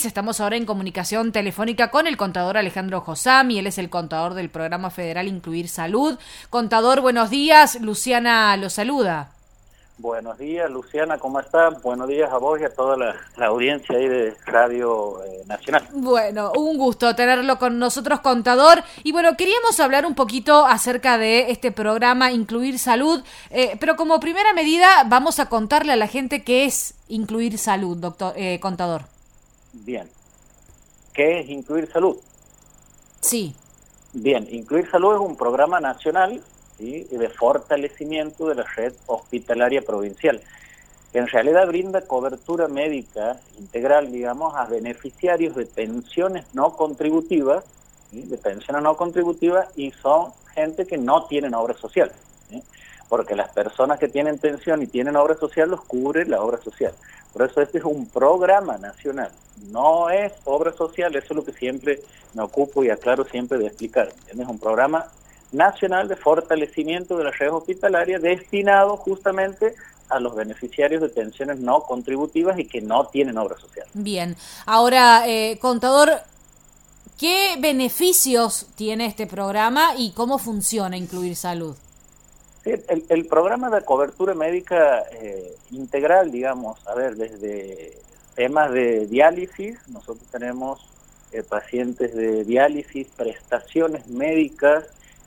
Estamos ahora en comunicación telefónica con el contador Alejandro Josami, él es el contador del programa federal Incluir Salud. Contador, buenos días, Luciana lo saluda. Buenos días, Luciana, ¿cómo estás? Buenos días a vos y a toda la audiencia ahí de Radio Nacional. Bueno, un gusto tenerlo con nosotros, contador. Y bueno, queríamos hablar un poquito acerca de este programa Incluir Salud, pero como primera medida vamos a contarle a la gente qué es Incluir Salud, contador. Bien, ¿qué es Incluir Salud? Sí. Bien, Incluir Salud es un programa nacional, ¿sí?, de fortalecimiento de la red hospitalaria provincial, que en realidad brinda cobertura médica integral, digamos, a beneficiarios de pensiones no contributivas, ¿sí?, de pensiones no contributivas, y son gente que no tienen obra social, ¿sí?, porque las personas que tienen pensión y tienen obra social los cubre la obra social. Por eso este es un programa nacional, no es obra social, eso es lo que siempre me ocupo y aclaro siempre de explicar. Es un programa nacional de fortalecimiento de la red hospitalaria destinado justamente a los beneficiarios de pensiones no contributivas y que no tienen obra social. Bien, ahora, contador, ¿qué beneficios tiene este programa y cómo funciona Incluir Salud? Sí, el programa de cobertura médica integral, digamos, a ver, desde temas de diálisis, nosotros tenemos pacientes de diálisis, prestaciones médicas,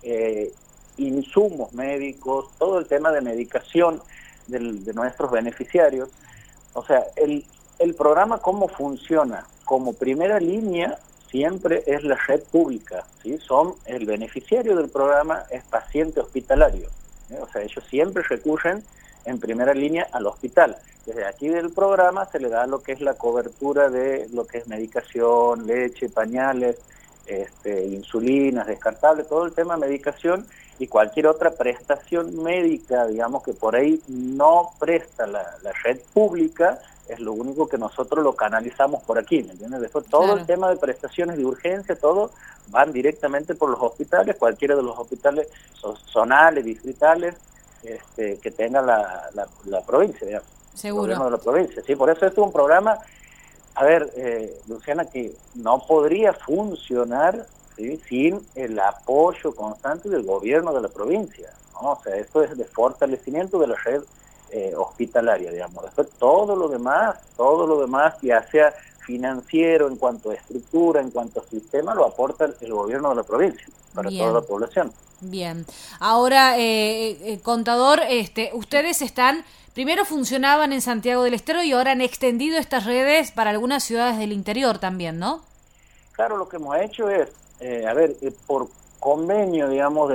insumos médicos, todo el tema de medicación de nuestros beneficiarios. O sea, el programa, ¿cómo funciona? Como primera línea siempre es la red pública, ¿sí? El beneficiario del programa es paciente hospitalario. O sea, ellos siempre recurren en primera línea al hospital. Desde aquí del programa se le da lo que es la cobertura de lo que es medicación, leche, pañales, insulinas, descartables, todo el tema de medicación y cualquier otra prestación médica, digamos, que por ahí no presta la red pública, es lo único que nosotros lo canalizamos por aquí, ¿me entiendes? Después todo Claro. el tema de prestaciones de urgencia, todo van directamente por los hospitales, cualquiera de los hospitales zonales, distritales, que tenga la provincia, digamos, el gobierno Seguro. de la provincia, ¿sí? Por eso esto es un programa, a ver, Luciana, que no podría funcionar, ¿sí?, sin el apoyo constante del gobierno de la provincia, ¿no? O sea, esto es de fortalecimiento de la red hospitalaria, digamos. Después todo lo demás, ya sea financiero, en cuanto a estructura, en cuanto a sistema, lo aporta el gobierno de la provincia para toda la Bien, población. bien. Ahora, contador, ustedes primero funcionaban en Santiago del Estero y ahora han extendido estas redes para algunas ciudades del interior también, ¿no? Claro, lo que hemos hecho es, por convenio, digamos,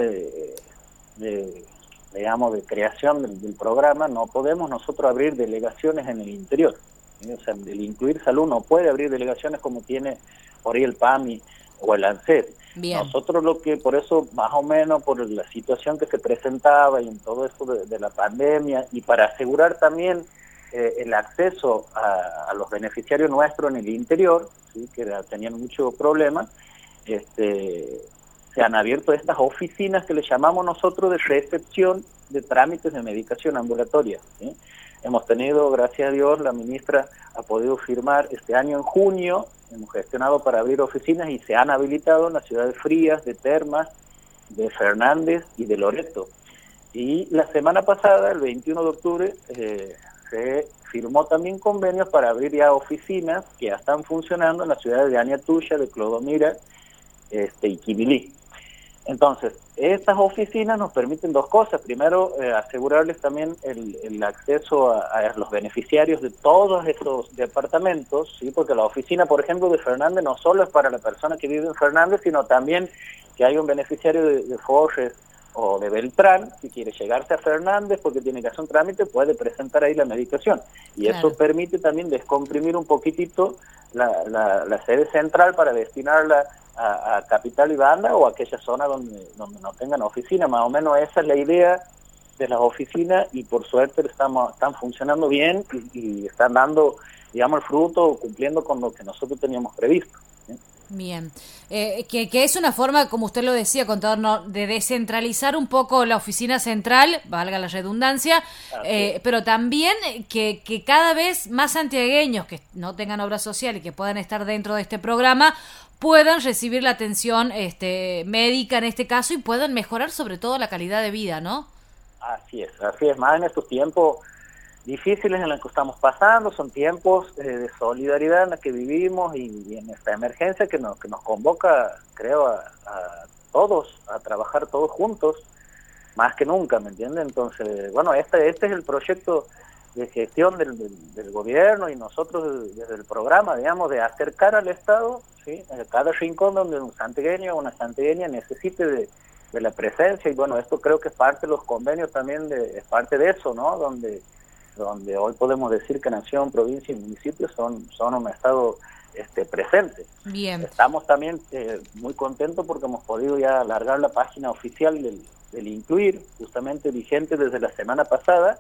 digamos, de creación del programa, no podemos nosotros abrir delegaciones en el interior. ¿Sí? O sea, el Incluir Salud no puede abrir delegaciones como tiene por ahí el PAMI o el ANSES. Bien. Nosotros por eso, más o menos, por la situación que se presentaba y en todo esto de la pandemia, y para asegurar también el acceso a los beneficiarios nuestros en el interior, ¿sí?, que tenían mucho problema, se han abierto estas oficinas que le llamamos nosotros de recepción de trámites de medicación ambulatoria, ¿sí? Hemos tenido, gracias a Dios, la ministra ha podido firmar este año en junio, hemos gestionado para abrir oficinas y se han habilitado en las ciudades Frías, de Termas, de Fernández y de Loreto. Y la semana pasada, el 21 de octubre, se firmó también convenios para abrir ya oficinas que ya están funcionando en las ciudades de Añatuya, de Clodomira y Quibilí. Entonces, estas oficinas nos permiten dos cosas. Primero, asegurarles también el acceso a los beneficiarios de todos estos departamentos, ¿sí? Porque la oficina, por ejemplo, de Fernández no solo es para la persona que vive en Fernández, sino también que hay un beneficiario de Forres o de Beltrán, si quiere llegarse a Fernández porque tiene que hacer un trámite, puede presentar ahí la medicación. Y Claro. eso permite también descomprimir un poquitito la sede central para destinarla a Capital y Banda o a aquella zona donde no tengan oficina. Más o menos esa es la idea de las oficinas y por suerte están funcionando bien y están dando, digamos, el fruto, cumpliendo con lo que nosotros teníamos previsto, ¿sí? Bien, que es una forma, como usted lo decía, contador, ¿no?, de descentralizar un poco la oficina central, valga la redundancia, pero también que cada vez más santiagueños que no tengan obra social y que puedan estar dentro de este programa puedan recibir la atención médica en este caso y puedan mejorar sobre todo la calidad de vida, ¿no? Así es, más en estos tiempos difíciles en los que estamos pasando, son tiempos de solidaridad en la que vivimos y en esta emergencia que nos convoca, creo, a todos, a trabajar todos juntos, más que nunca, ¿me entiende? Entonces, bueno, este es el proyecto de gestión del gobierno y nosotros desde el programa, digamos, de acercar al Estado, ¿sí?, a cada rincón donde un santiagueño o una santiagueña necesite de la presencia, y bueno, esto creo que es parte de los convenios también, es parte de eso, ¿no?, donde hoy podemos decir que nación, provincia y municipios son un estado presente. Bien. Estamos también muy contentos porque hemos podido ya alargar la página oficial del Incluir, justamente vigente desde la semana pasada,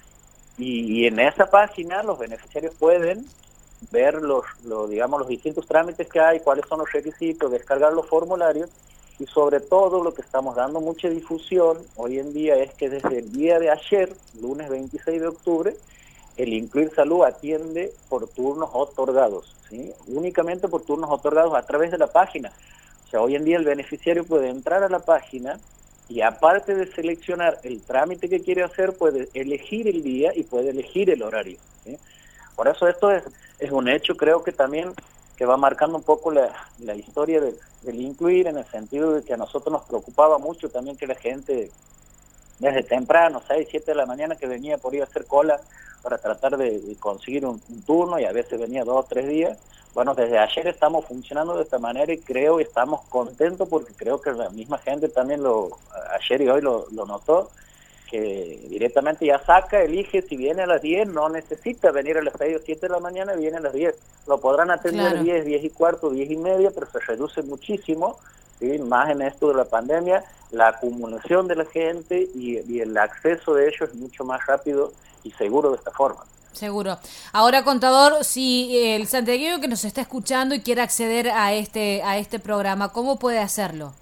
y en esa página los beneficiarios pueden ver los distintos trámites que hay, cuáles son los requisitos, descargar los formularios, y sobre todo lo que estamos dando mucha difusión hoy en día es que desde el día de ayer, lunes 26 de octubre, el Incluir Salud atiende por turnos otorgados, ¿sí?, únicamente por turnos otorgados a través de la página. O sea, hoy en día el beneficiario puede entrar a la página y aparte de seleccionar el trámite que quiere hacer, puede elegir el día y puede elegir el horario, ¿sí? Por eso esto es un hecho, creo que también que va marcando un poco la historia del Incluir, en el sentido de que a nosotros nos preocupaba mucho también que la gente desde temprano, 6, 7 de la mañana, que venía por ir a hacer cola para tratar de conseguir un turno, y a veces venía 2 o 3 días. Bueno, desde ayer estamos funcionando de esta manera y creo y estamos contentos porque creo que la misma gente también ayer y hoy lo notó, que directamente ya elige, si viene a las 10, no necesita venir a las 6 o 7 de la mañana, viene a las 10. Lo podrán atender Claro. 10, 10 y cuarto, 10 y media, pero se reduce muchísimo, ¿sí?, más en esto de la pandemia, la acumulación de la gente y el acceso de ellos es mucho más rápido y seguro de esta forma. Seguro. Ahora, contador, si el santiagueño que nos está escuchando y quiere acceder a este programa, ¿cómo puede hacerlo?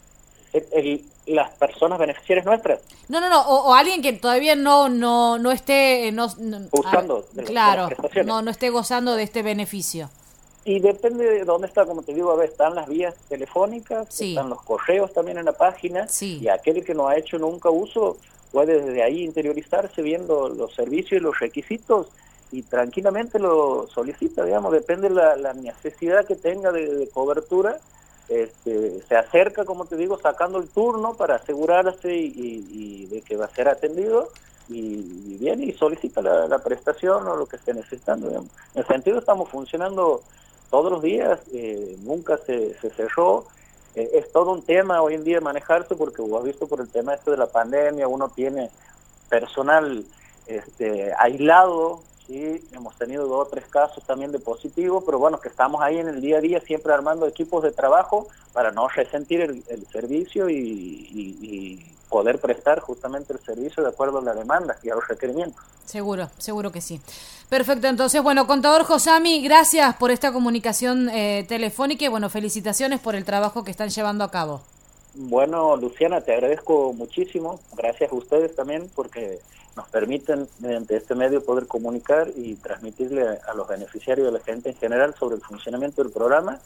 Las personas beneficiarias nuestras. No, o alguien que todavía no esté Usando claro, de las prestaciones. no esté gozando de este beneficio. Y depende de dónde está, como te digo, a ver, están las vías telefónicas, Sí. están los correos también en la página, Sí. y aquel que no ha hecho nunca uso puede desde ahí interiorizarse viendo los servicios y los requisitos y tranquilamente lo solicita, digamos, depende de la necesidad que tenga de cobertura. Se acerca, como te digo, sacando el turno para asegurarse y de que va a ser atendido, y viene y solicita la prestación o lo que esté necesitando, digamos. En el sentido, estamos funcionando todos los días, nunca se cerró. Es todo un tema hoy en día manejarse, porque vos has visto por el tema de la pandemia, uno tiene personal aislado, ¿sí? Hemos tenido 2 o 3 casos también de positivos, pero bueno, que estamos ahí en el día a día siempre armando equipos de trabajo para no resentir el servicio y poder prestar justamente el servicio de acuerdo a la demanda y a los requerimientos. Seguro que sí. Perfecto, entonces, bueno, contador Josami, gracias por esta comunicación telefónica y bueno, felicitaciones por el trabajo que están llevando a cabo. Bueno, Luciana, te agradezco muchísimo, gracias a ustedes también, porque nos permiten mediante este medio poder comunicar y transmitirle a los beneficiarios y a la gente en general sobre el funcionamiento del programa